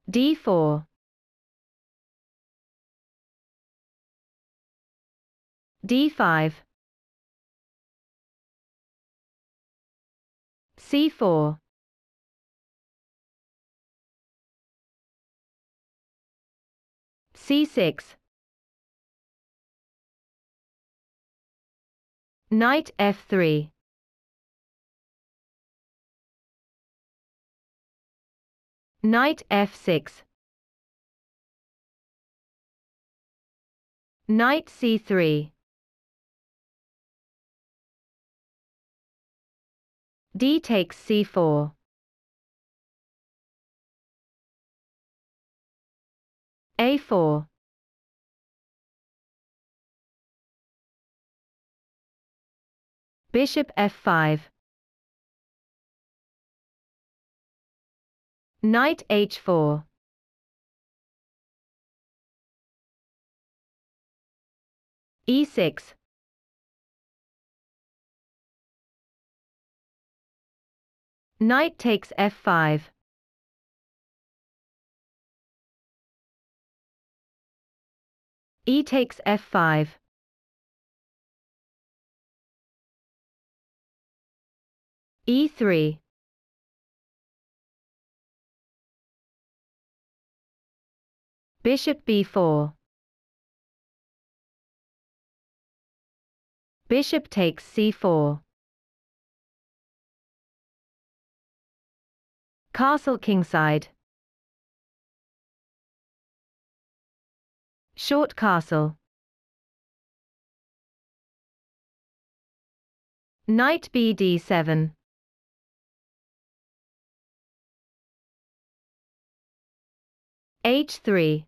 d4, d5, c4, c6, knight f3, knight f6, knight c3, d takes c4, a4, bishop f5, knight h4, e6, knight takes f5, e takes f5, e3, bishop b4, bishop takes c4, castle kingside, short castle, knight bd7, h3,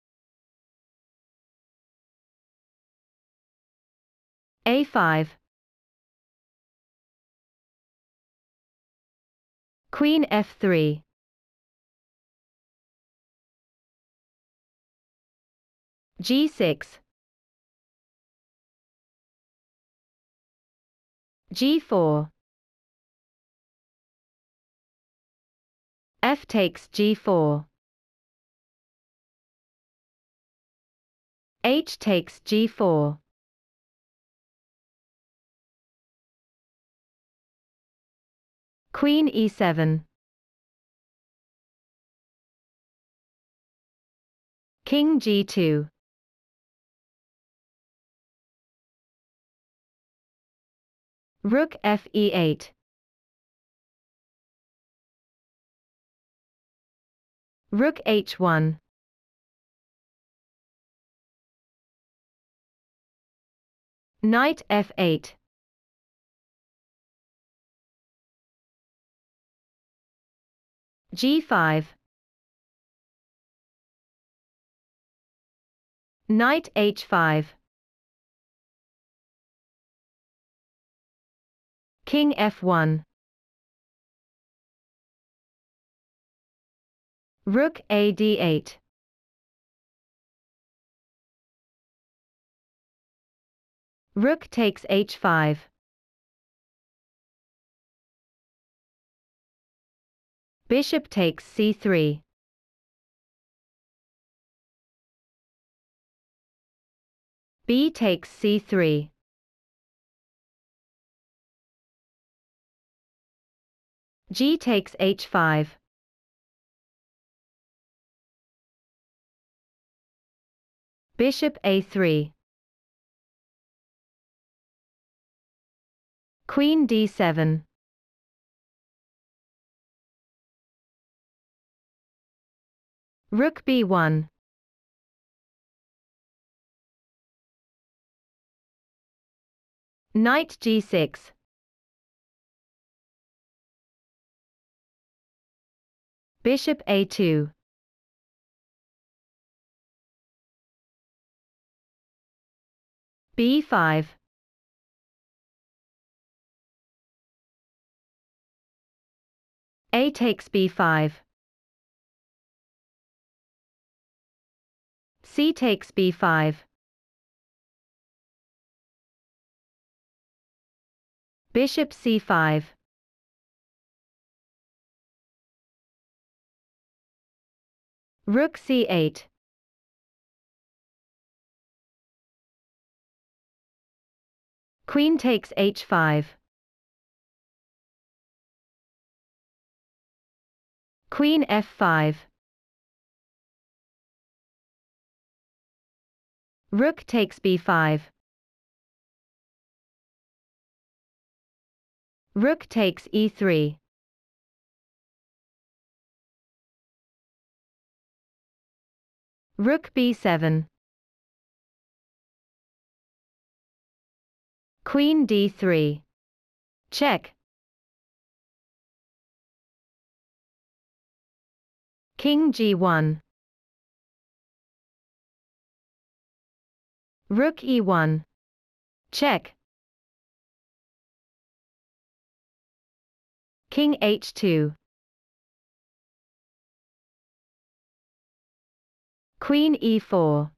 a5, queen f3, g6, g4, f takes g4, h takes g4, queen e7, king g2, rook fe8, rook h1, knight f8, g5, knight h5, king f1, rook ad8, rook takes h5, bishop takes c3, b takes c3, g takes h5, bishop a3, queen d7, rook b1, knight g6, bishop a2, b5, a takes b5, c takes b5, bishop c5, Rook c8. Queen takes h5. Queen f5. Rook takes b5. Rook takes e3. Rook b7. Queen d3. Check. King g1. Rook e1. Check. King h2. Queen e4.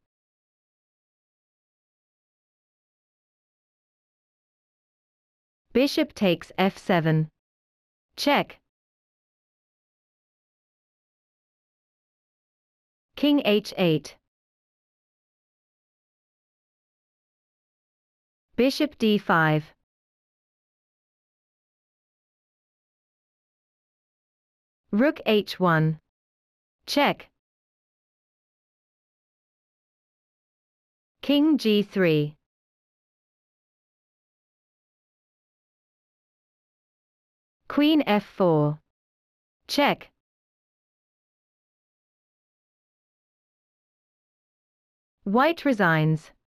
Bishop takes f7. Check. King h8. Bishop d5. Rook h1. Check. King g3. Queen f4. Check. White resigns.